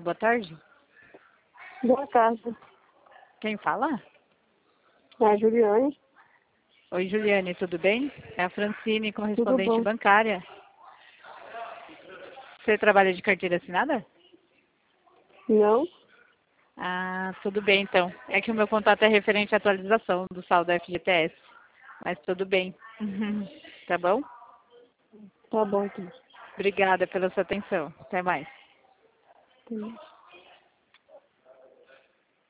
boa tarde. Boa tarde. Quem fala? É a Juliane. Oi, Juliane, tudo bem? É a Francine, Tudo correspondente bom? bancária. Você trabalha de carteira assinada? Não? Ah, tudo bem então. É que o meu contato é referente à atualização do saldo da FGTS. Mas tudo bem. Tá bom? Tá bom, então. Obrigada pela sua atenção. Até mais. Tá.